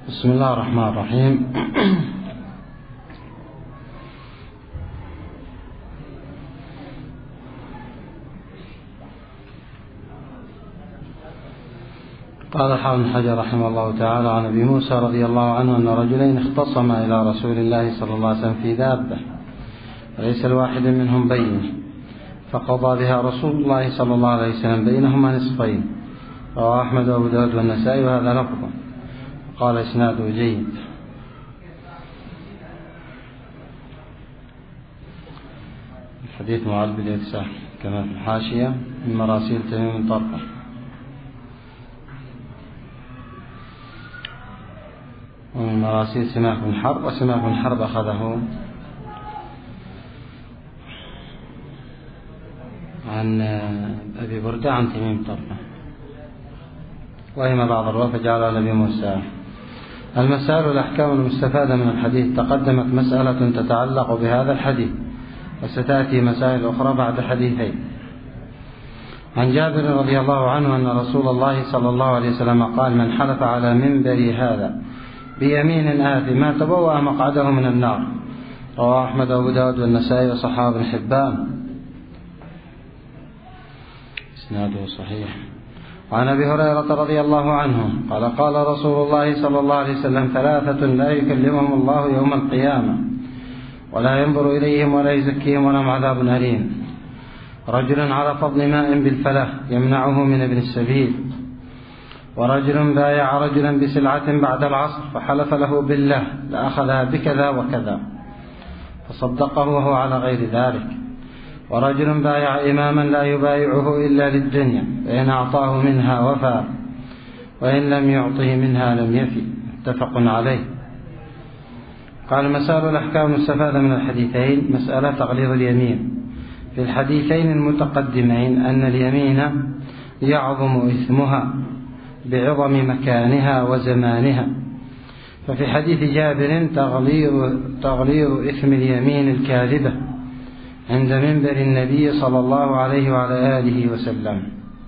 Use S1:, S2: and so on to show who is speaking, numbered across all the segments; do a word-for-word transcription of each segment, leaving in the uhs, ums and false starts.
S1: بسم الله الرحمن الرحيم. قال الحافظ بن حجر رحمه الله تعالى عن أبي موسى رضي الله عنه أن رجلين اختصما إلى رسول الله صلى الله عليه وسلم في دابة وليس الواحد منهم بين، فقضى بها رسول الله صلى الله عليه وسلم بينهما نصفين. رواه أحمد وأبو داود والنسائي وهذا لفظه، قال إسناده جيد. الحديث معل بالإرسال كما في الحاشية من مراسيل تميم طرفة. ومن مراسيل سماك بن حرب، وسماك بن حرب أخذه عن أبي بردة عن تميم طرفة، وهما بعض الرواة فجعل أبي موسى. المسائل والأحكام المستفادة من الحديث: تقدمت مسألة تتعلق بهذا الحديث، وستأتي مسائل أخرى بعد حديثين. عن جابر رضي الله عنه أن رسول الله صلى الله عليه وسلم قال: من حلف على منبري هذا بيمين آثمة تبوأ مقعده من النار. رواه أحمد وأبو داود والنسائي وصححه ابن حبان، إسناده صحيح. وعن أبي هريرة رضي الله عنه قال: قال رسول الله صلى الله عليه وسلم: ثلاثة لا يكلمهم الله يوم القيامة ولا ينظر إليهم ولا يزكيهم ولهم عذاب أليم: رجل على فضل ماء بالفلاح يمنعه من ابن السبيل، ورجل بايع رجلا بسلعة بعد العصر فحلف له بالله لأخذها بكذا وكذا فصدقه وهو على غير ذلك، ورجل بايع إماما لا يبايعه إلا للدنيا فإن أعطاه منها وفى وإن لم يعطه منها لم يفي. متفق عليه. قال: مسائل الأحكام المستفادة من الحديثين: مسألة تغليظ اليمين. في الحديثين المتقدمين أن اليمين يعظم إثمها بعظم مكانها وزمانها، ففي حديث جابر تغليظ, تغليظ إثم اليمين الكاذبة عند منبر النبي صلى الله عليه وعلى آله وسلم،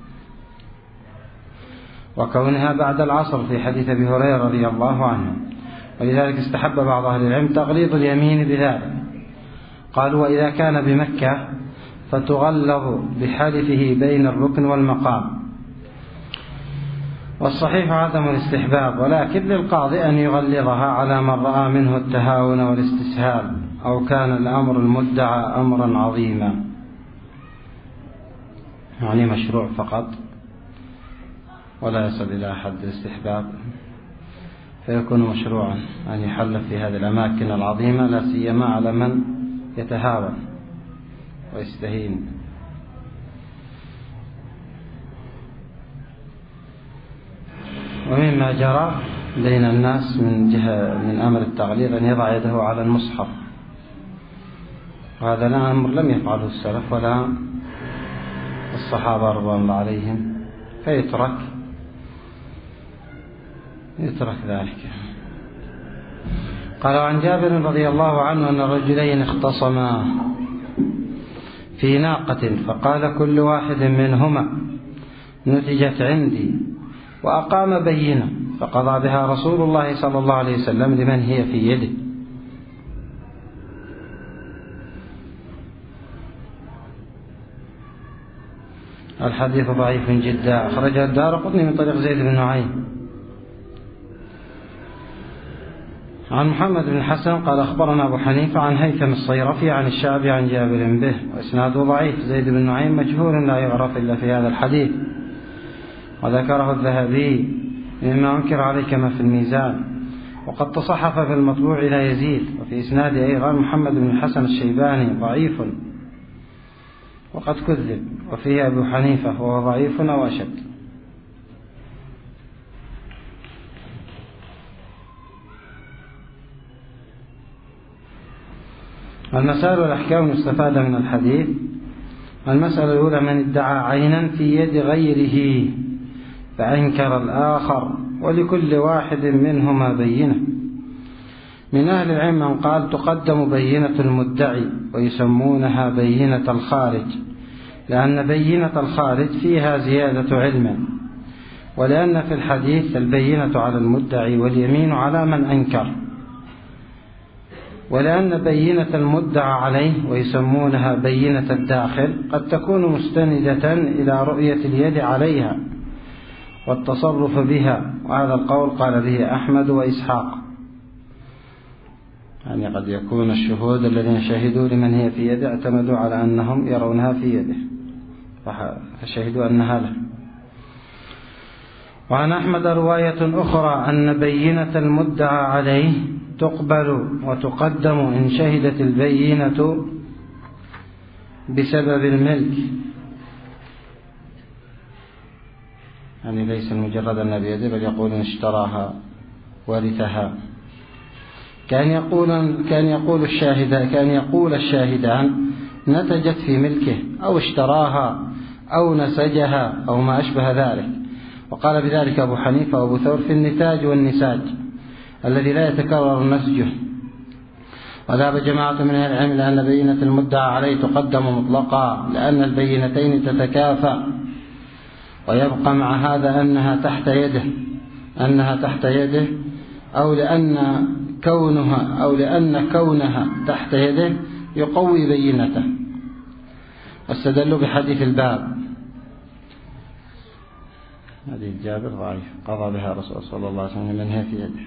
S1: وكونها بعد العصر في حديث أبي هريرة رضي الله عنه، ولذلك استحب بعض أهل العلم تغليظ اليمين بذلك. قالوا: وإذا كان بمكة فتغلظ بحلفه بين الركن والمقام. والصحيح عدم الاستحباب، ولكن للقاضي أن يغلظها على من رأى منه التهاون والاستسهال أو كان الأمر المدعى أمرا عظيما، يعني مشروع فقط ولا يصل إلى حد الاستحباب، فيكون مشروعا أن يحل في هذه الأماكن العظيمة، لا سيما على من يتهاون ويستهين. ومما جرى بين الناس من جهة من أمر التغليظ أن يضع يده على المصحف، وهذا الأمر لم يفعله السلف ولا الصحابة رضوان الله عليهم، فيترك يترك ذلك. قال: عن جابر رضي الله عنه أن رجلين اختصما في ناقة فقال كل واحد منهما: نتجت عندي، وأقام بينة فقضى بها رسول الله صلى الله عليه وسلم لمن هي في يده. الحديث ضعيف جدا، أخرجه الدارقطني من طريق زيد بن نعيم. عن محمد بن الحسن قال: أخبرنا أبو حنيفة عن هيثم الصيرفي عن الشعبي عن جابر به، وإسناده ضعيف. زيد بن نعيم مجهول لا يعرف إلا في هذا الحديث، وذكره الذهبي مما أنكر عليه كما في الميزان، وقد تصحف في المطبوع إلى يزيد. وفي إسناد أيضا محمد بن الحسن الشيباني ضعيف وقد كذب، وفيه أبو حنيفة وهو ضعيف أو أشد. المسائل والأحكام المستفادة من الحديث: المسألة الأولى: من ادعى عينا في يد غيره فأنكر الآخر ولكل واحد منهما بينة. من أهل العلم من قال: تقدم بينة المدعي ويسمونها بينة الخارج، لأن بينة الخارج فيها زيادة علم، ولأن في الحديث البينة على المدعي واليمين على من أنكر، ولأن بينة المدعى عليه ويسمونها بينة الداخل قد تكون مستندة إلى رؤية اليد عليها والتصرف بها، وهذا القول قال به أحمد وإسحاق. يعني قد يكون الشهود الذين شهدوا لمن هي في يده اعتمدوا على أنهم يرونها في يده فشهدوا أنها له. وعن أحمد رواية أخرى أن بينة المدعى عليه تقبل وتقدم إن شهدت البينة بسبب الملك، يعني ليس مجرد أن بيده بل يقول إن اشتراها ورثها. كان يقول كان يقول الشاهدان كان يقول الشاهدان نتجت في ملكه أو اشتراها أو نسجها أو ما أشبه ذلك. وقال بذلك أبو حنيفة وأبو ثور في النتاج والنساج الذي لا يتكرر نسجه. وذهب جماعة من أهل العلم لأن بينة المدعى عليه تقدم مطلقا لأن البينتين تتكافأ، ويبقى مع هذا أنها تحت يده أنها تحت يده أو لأن كونها أو لأن كونها تحت يده يقوي بينته. واستدلوا بحديث الباب، حديث جابر ضعيف قضى بها رسول صلى الله عليه وسلم من هي في يده.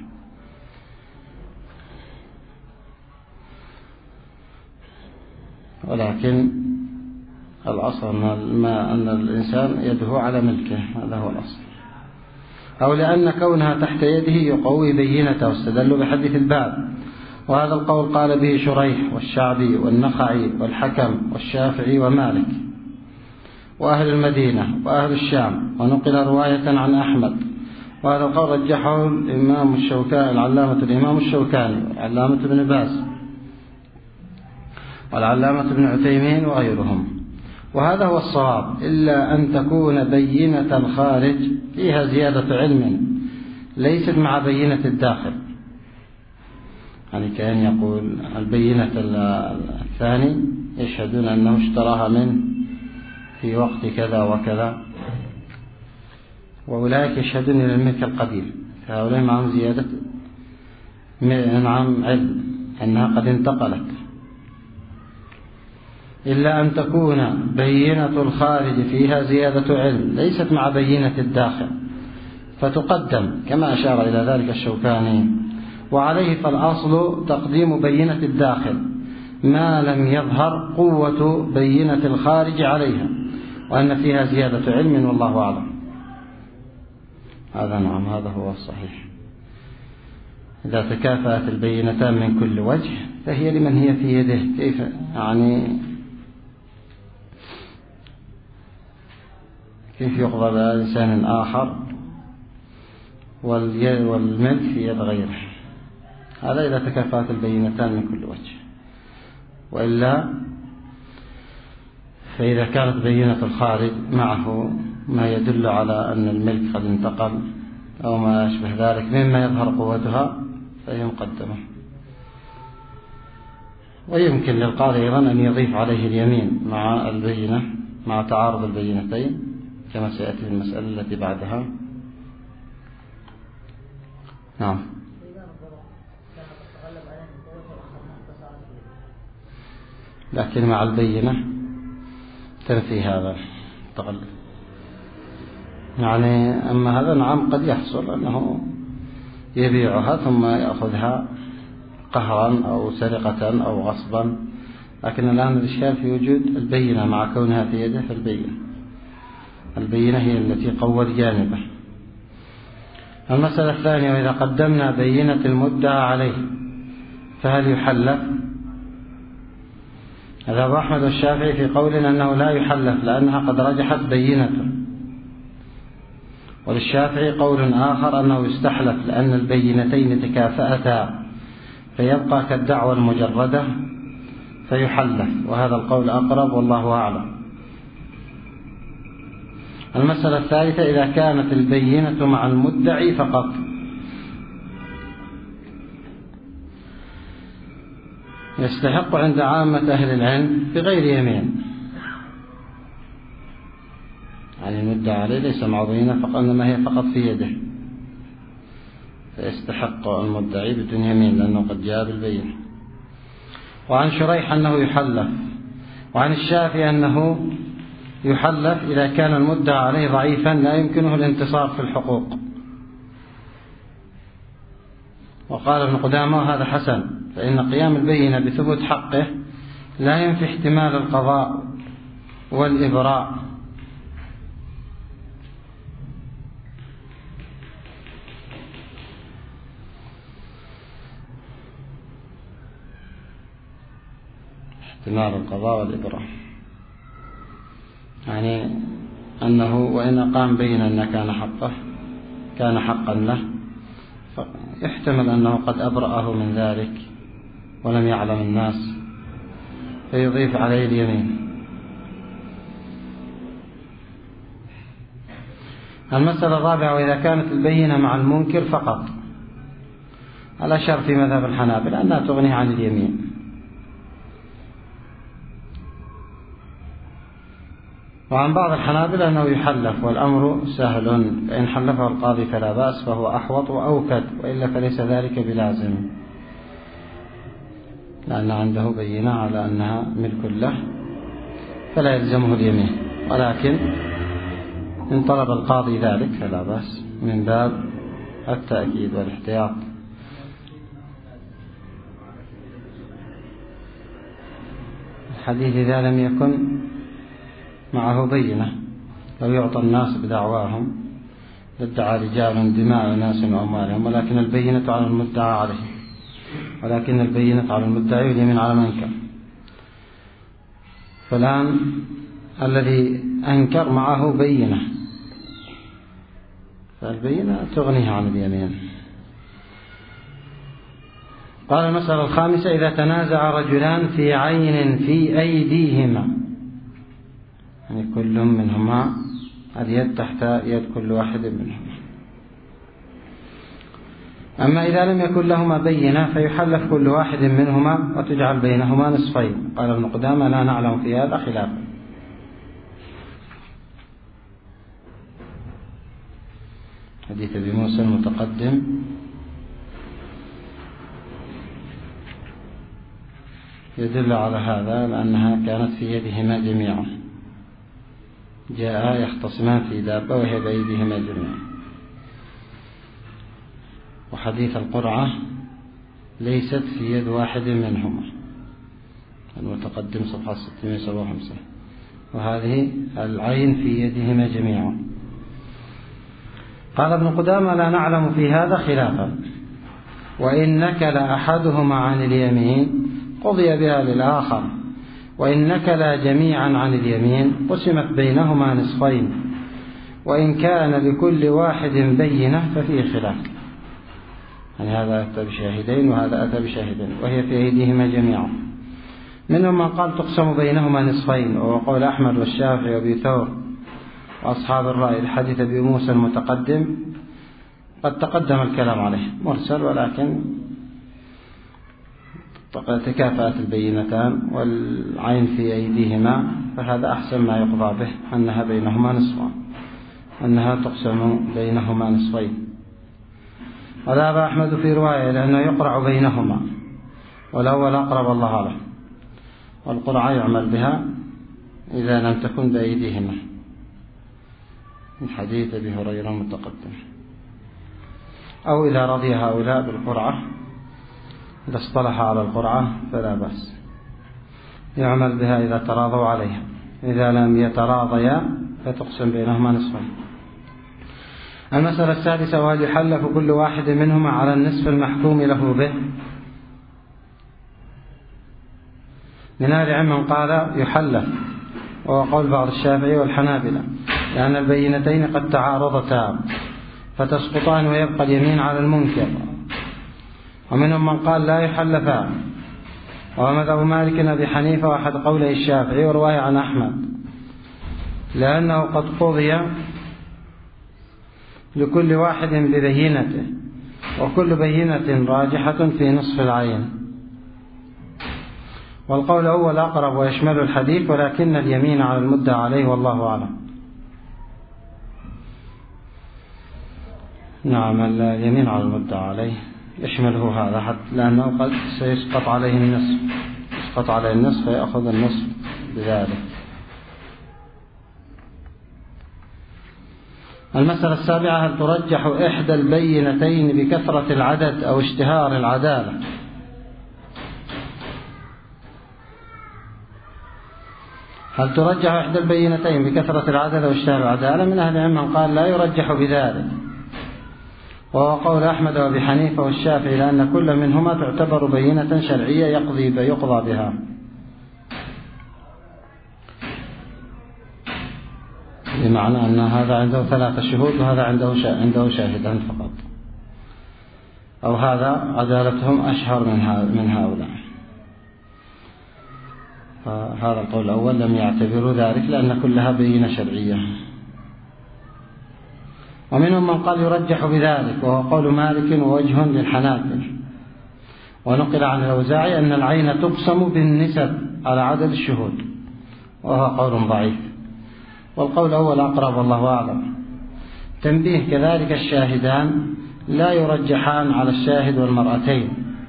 S1: ولكن الأصل ما أن الإنسان يده على ملكه، هذا هو الأصل. أو لأن كونها تحت يده يقوي بينته، واستدلوا بحديث الباب. وهذا القول قال به شريح والشعبي والنخعي والحكم والشافعي ومالك وأهل المدينة وأهل الشام، ونقل رواية عن أحمد. وهذا القول رجحه الإمام الشوكاني العلامة الإمام الشوكاني والعلامة ابن باز والعلامة ابن عثيمين وغيرهم. وهذا هو الصواب، إلا أن تكون بينة الخارج فيها زيادة علم ليست مع بينة الداخل. يعني كان يقول البينة الثاني يشهدون أنه اشتراها منه في وقت كذا وكذا، وأولئك يشهدون إلى الملك القديم، فهؤلاء معهم زيادة معهم علم أنها قد انتقلت. إلا أن تكون بينة الخارج فيها زيادة علم ليست مع بينة الداخل فتقدم، كما أشار إلى ذلك الشوكاني. وعليه فالأصل تقديم بينة الداخل ما لم يظهر قوة بينة الخارج عليها، وأن فيها زيادة علم، والله أعلم. هذا نعم هذا هو الصحيح. إذا تكافأت البينتان من كل وجه فهي لمن هي في يده. كيف يعني كيف يقضى على إنسان آخر والملك في يد غيره؟ هذا إذا تكافأت البينتان من كل وجه. وإلا فإذا كانت بينة الخارج معه ما يدل على أن الملك قد انتقل أو ما أشبه ذلك مما يظهر قوتها فهي مقدمة. ويمكن للقاضي أيضا أن يضيف عليه اليمين مع البينة مع تعارض البينتين كما سيأتي في المسألة التي بعدها. نعم. لكن مع البينة تنفي هذا التغلب. يعني أما هذا نعم قد يحصل أنه يبيعها ثم يأخذها قهرا أو سرقة أو غصبا، لكن الآن الإشكال في وجود البينة مع كونها في يده. فالبينة البينة هي التي قوت جانبه. المسألة الثانية: وإذا قدمنا بينة المدعى عليه فهل يحلف؟ ذهب أحمد والشافعي في قول أنه لا يحلف لأنها قد رجحت بينته، وللشافعي قول آخر أنه يستحلف لأن البينتين تكافأتا فيبقى كالدعوى المجردة فيحلف، وهذا القول أقرب والله أعلم. المسألة الثالثة: إذا كانت البينة مع المدعي فقط، يستحق عند عامة أهل العلم بغير يمين، يعني المدعى عليه ليس مع بينة فقط، إنما هي فقط في يده، فيستحق المدعي بدون يمين لأنه قد جاء بالبينة. وعن شريح أنه يحلف، وعن الشافعي أنه يحلف إذا كان المدعى عليه ضعيفا لا يمكنه الانتصار في الحقوق. وقال ابن قدامة هذا حسن، فإن قيام البينة بثبوت حقه لا ينفي احتمال القضاء والإبراء. احتمال القضاء والإبراء يعني أنه وإن أقام بينا أن كان حقه كان حقا له، يحتمل أنه قد أبرأه من ذلك ولم يعلم الناس فيضيف عليه اليمين. المسألة الرابعة: وإذا كانت البينة مع المنكر فقط، الأشهر في مذهب الحنابلة أنها تغني عن اليمين. وعن بعض الحنابلة أنه يحلف والأمر سهل، فإن حلفه القاضي فلا بأس فهو أحوط وأوكد، وإلا فليس ذلك بلازم، لأن عنده بينة على أنها ملك له فلا يلزمه اليمين، ولكن إن طلب القاضي ذلك فلا بأس من باب التأكيد والاحتياط. الحديث إذا لم يكن معه بينة، لو يعطى الناس بدعواهم لادعى رجال دماء ناس وأموالهم، ولكن البينة على المدعى عليه، ولكن البينة على المدعي واليمين على من أنكر. فالآن الذي أنكر معه بينة، فالبينة تغنيه عن اليمين. قال المسألة الخامسة: إذا تنازع رجلان في عين في أيديهما، يعني كل منهما اليد تحت يد كل واحد منهما. أما إذا لم يكن لهما بينة فيحلف كل واحد منهما وتجعل بينهما نصفين. قال ابن قدامة: لا نعلم في هذا خلافا. حديث أبي موسى المتقدم يدل على هذا، لأنها كانت في يدهما جميعا، جاء يختصمان في دابة وهي بأيديهما جميعا. وحديث القرعة ليست في يد واحد منهما، المتقدم صفحة ستمائة وسبعة وخمسين، وهذه العين في يدهما جميعا. قال ابن قدامة: لا نعلم في هذا خلافا، وإن نكل أحدهما عن اليمين قضي بها للآخر، وإن نكل جميعا عن اليمين قسمت بينهما نصفين، وإن كان لكل واحد بينة ففيه خلاف. يعني هذا أتى بشاهدين وهذا أتى بشاهدين، وهي في أيديهما جميعا. منهم من قال تقسم بينهما نصفين، وهو قول أحمد والشافعي وأبي ثور وأصحاب الرأي. الحديث أبي موسى المتقدم قد تقدم الكلام عليه مرسل، ولكن تكافأت البينتان والعين في أيديهما، فهذا أحسن ما يقضى به، أنها بينهما نصفان، أنها تقسم بينهما نصفين. وذهب أحمد في رواية لأنه يقرع بينهما، والأول أقرب الله له، والقرعة يعمل بها إذا لم تكن بأيديهما، من حديث أبي هريرة المتقدم. أو إذا رضي هؤلاء بالقرعة، إذا اصطلح على القرعة فلا بأس، يعمل بها إذا تراضوا عليها. إذا لم يتراضيا فتقسم بينهما نصفين. المسألة السادسة: وهل يحلف كل واحد منهما على النصف المحكوم له به؟ من أهل العلم من قال يحلف، وهو قول بعض الشافعي والحنابلة، لأن البينتين قد تعارضتا فتسقطان ويبقى اليمين على المنكر. ومنهم من قال لا يحلفان، وهو مذهب مالك أبي حنيفة وأحد قوله الشافعي ورواية عن أحمد، لأنه قد قضي لكل واحد ببينته، وكل بينة راجحة في نصف العين. والقول هو الأقرب ويشمل الحديث، ولكن اليمين على المدعى عليه والله أعلم. نعم، اليمين على المدعى عليه يشمله هذا حتى لأنه قد سيسقط عليه النصف، يسقط عليه النصف فيأخذ النصف بذلك. المسألة السابعة: هل ترجح إحدى البينتين بكثرة العدد أو اشتهار العدالة؟ هل ترجح إحدى البينتين بكثرة العدد أو اشتهار العدالة؟ من أهل العلم من قال لا يرجح بذلك، وهو قول أحمد وأبي حنيفة والشافعي، لأن كل منهما تعتبر بينة شرعية يقضي يقضى بها. بمعنى أن هذا عنده ثلاثة شهود وهذا عنده عنده شاهدان فقط، أو هذا عدالتهم أشهر من من هؤلاء. فهذا القول الأول لم يعتبروا ذلك لأن كلها بينة شرعية. ومنهم من قال يرجح بذلك، وهو قول مالك ووجه للحنابلة. ونقل عن الأوزاعي أن العين تقسم بالنسب على عدد الشهود، وهو قول ضعيف، والقول الأول أقرب والله أعلم. تنبيه: كذلك الشاهدان لا يرجحان على الشاهد والمرأتين.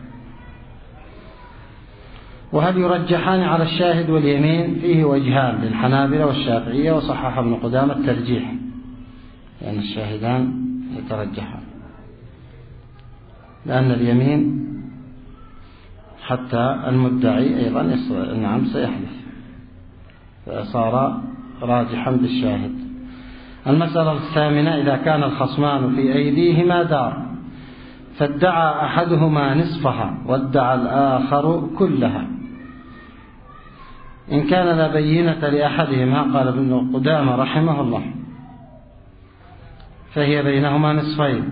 S1: وهل يرجحان على الشاهد واليمين؟ فيه وجهان للحنابلة والشافعية، وصحح ابن قدامة الترجيح، لأن يعني الشاهدان يترجحان، لأن اليمين حتى المدعي أيضا نعم سيحلف، فصار راجحا بالشاهد. المسألة الثامنة: إذا كان الخصمان في أيديهما دار فادعى أحدهما نصفها وادعى الآخر كلها، إن كان لا بينة لأحدهما، قال ابن قدامة رحمه الله، فهي بينهما نصفين.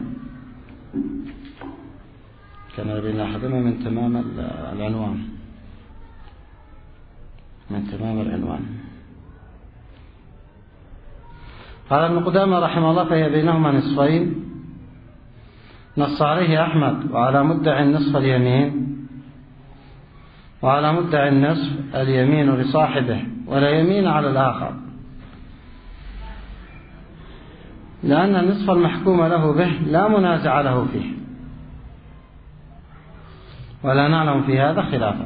S1: كان بين أحدهما من تمام العنوان، من تمام العنوان. قال ابن قدامة رحمه الله: فهي بينهما نصفين. نص عليه أحمد، وعلى مدعي النصف اليمين، وعلى مدعي النصف اليمين لصاحبه ولا يمين على الآخر، لأن النصف المحكوم له به لا منازع له فيه، ولا نعلم في هذا خلافا.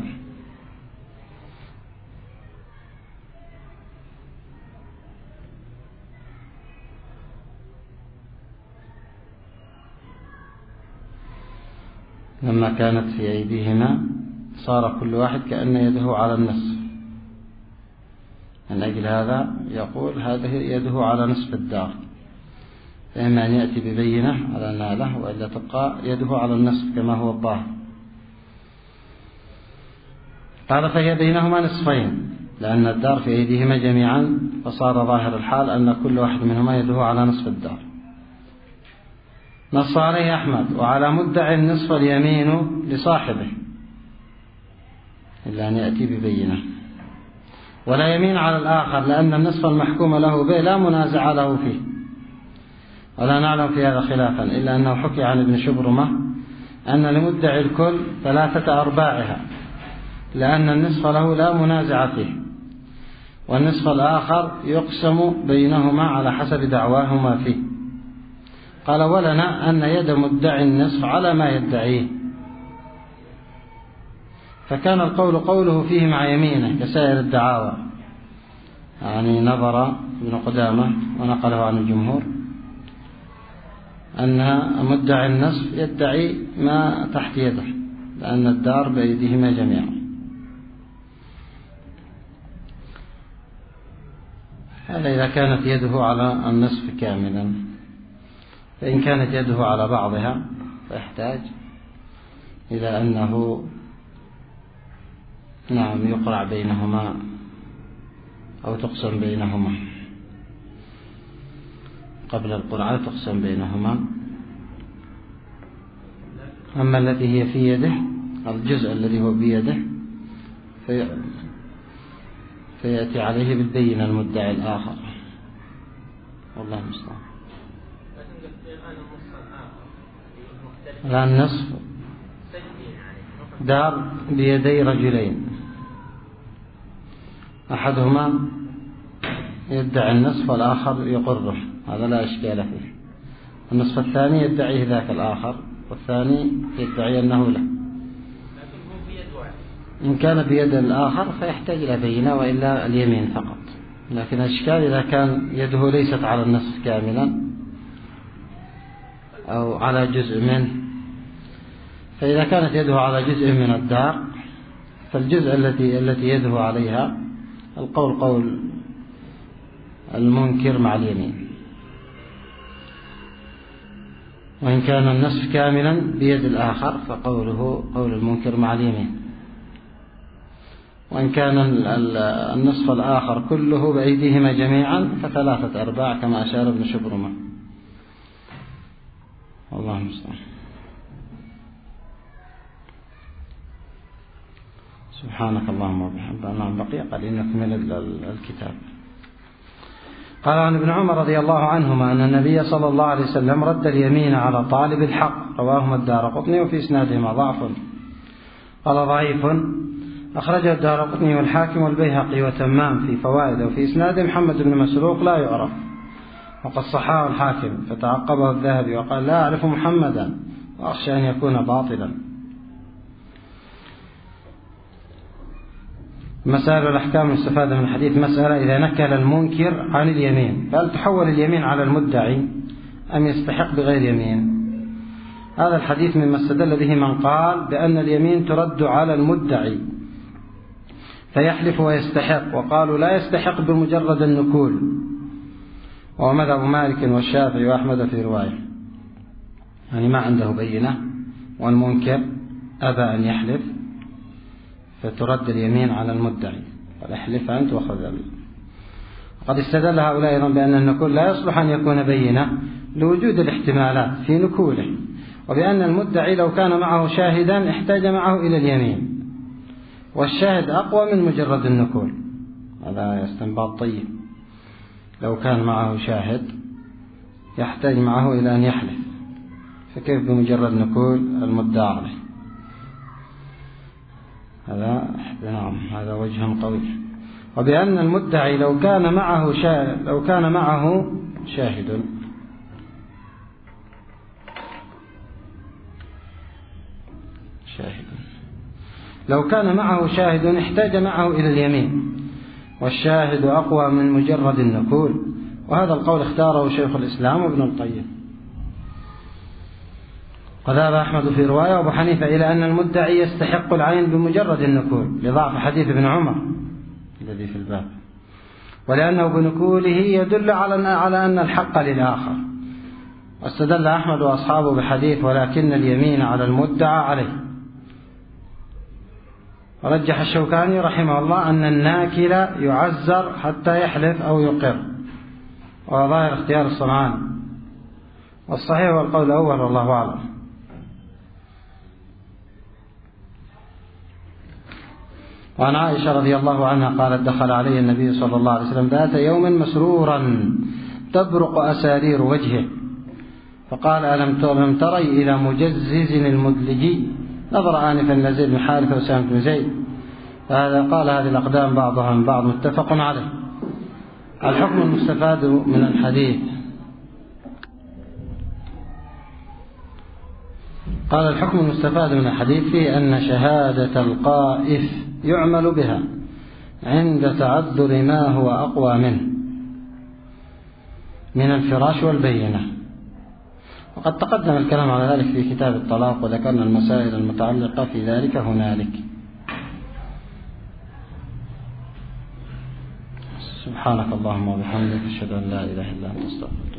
S1: لما كانت في أيديهما صار كل واحد كأن يده على النصف، من أجل هذا يقول هذه يده على نصف الدار، فإما أن يأتي ببينة على ناله، وإلا تبقى يده على النصف كما هو الظاهر. قال: فهي بينهما نصفين، لأن الدار في أيديهما جميعا، فصار ظاهر الحال أن كل واحد منهما يده على نصف الدار. نص عليه أحمد، وعلى مدعي النصف اليمين لصاحبه، إلا أن يأتي ببينة، ولا يمين على الآخر، لأن النصف المحكوم له به لا منازع له فيه، ولا نعلم في هذا خلافا، إلا أنه حكي عن ابن شبرمة أن لمدعي الكل ثلاثة أرباعها، لأن النصف له لا منازع فيه، والنصف الآخر يقسم بينهما على حسب دعواهما فيه. قال: ولنا أن يد مدعي النصف على ما يدعيه، فكان القول قوله فيه مع يمينه كسائر الدعاوى. يعني نظر ابن قدامة ونقله عن الجمهور أن مدعي النصف يدعي ما تحت يده، لأن الدار بأيديهما جميعا. هذا إذا كانت يده على النصف كاملا، فإن كانت يده على بعضها فيحتاج إلى أنه نعم يقرع بينهما أو تقسم بينهما، قبل القرعة تقسم بينهما. أما التي هي في يده، الجزء الذي هو بيده، في فيأتي عليه بالبينة المدعي الآخر، والله المستعان. الآن نصف دار بيدي رجلين، أحدهما يدعي النصف والآخر يقره، هذا لا إشكال فيه. النصف الثاني يدعيه ذاك الآخر، والثاني يدعي أنه له. إن كان بيد الآخر فيحتاج إلى بينة، وإلا اليمين فقط. لكن الإشكال إذا كان يده ليست على النصف كاملا أو على جزء منه، فإذا كانت يده على جزء من الدار فالجزء التي التي يده عليها القول قول المنكر مع اليمين. وإن كان النصف كاملا بيد الآخر فقوله قول المنكر مع اليمين. وإن كان النصف الآخر كله بأيديهما جميعا فثلاثة أرباع كما أشار ابن شبرمة. الله المستعان. سبحانك اللهم وبحمدك. نعم بقي قليل نكمل الكتاب. قال عن ابن عمر رضي الله عنهما أن النبي صلى الله عليه وسلم رد اليمين على طالب الحق، رواهما الدارقطني وفي إسنادهما ضعف. قال ضعيف أخرجه الدارقطني والحاكم والبيهقي وتمام في فوائد، وفي إسناد محمد بن مسروق لا يعرف، وقد صححه الحاكم فتعقبه الذهبي وقال لا أعرف محمدا وأخشى أن يكون باطلا. مسائل الأحكام المستفادة من الحديث. مسألة: إذا نكل المنكر عن اليمين فهل تحول اليمين على المدعي أم يستحق بغير يمين؟ هذا الحديث مما استدل به من قال بأن اليمين ترد على المدعي فيحلف ويستحق، وقالوا لا يستحق بمجرد النكول، وهو مذهب مالك والشافعي وأحمد في رواية، يعني ما عنده بينة والمنكر أبى أن يحلف فترد اليمين على المدعي، فاحلف أنت وخذ. قد استدل هؤلاء أيضا بأن النكول لا يصلح أن يكون بينة لوجود الاحتمالات في نكوله، وبأن المدعي لو كان معه شاهدا احتاج معه إلى اليمين، والشاهد أقوى من مجرد النكول. هذا استنباط طيب. لو كان معه شاهد يحتاج معه إلى أن يحلف، فكيف بمجرد نكول المدعى عليه؟ هذا نعم هذا وجه قوي. وبأن المدعي لو كان معه شاهد لو كان معه شاهد شاهد لو كان معه شاهد احتاج معه إلى اليمين، والشاهد أقوى من مجرد النكول، وهذا القول اختاره شيخ الإسلام وابن القيم. وذهب أحمد في رواية وأبو حنيفة إلى أن المدعي يستحق العين بمجرد النكول لضعف حديث ابن عمر الذي في الباب، ولأنه بنكوله يدل على على أن الحق للآخر. واستدل أحمد وأصحابه بحديث ولكن اليمين على المدعى عليه. ورجح الشوكاني رحمه الله أن الناكل يعزر حتى يحلف أو يقر، وظاهر اختيار الصنعاني، والصحيح هو القول الأول والله أعلم. وعن عائشة رضي الله عنها قالت دخل علي النبي صلى الله عليه وسلم ذات يوم مسرورا تبرق أسارير وجهه، فقال ألم تري إلى مجزز المدلجي؟ نظر آنفا إلى زيد بن حارثة وسام بن زيد. فهذا قال هذه الأقدام بعضها من بعض متفق عليه. الحكم المستفاد من الحديث. قال الحكم المستفاد من الحديث فيه أن شهادة القائف يعمل بها عند تعذر ما هو أقوى منه من الفراش والبينة، وقد تقدم الكلام على ذلك في كتاب الطلاق، وذكرنا المسائل المتعلقة في ذلك هنالك. سبحانك اللهم وبحمدك أشهد أن لا إله إلا أنت أستغفرك.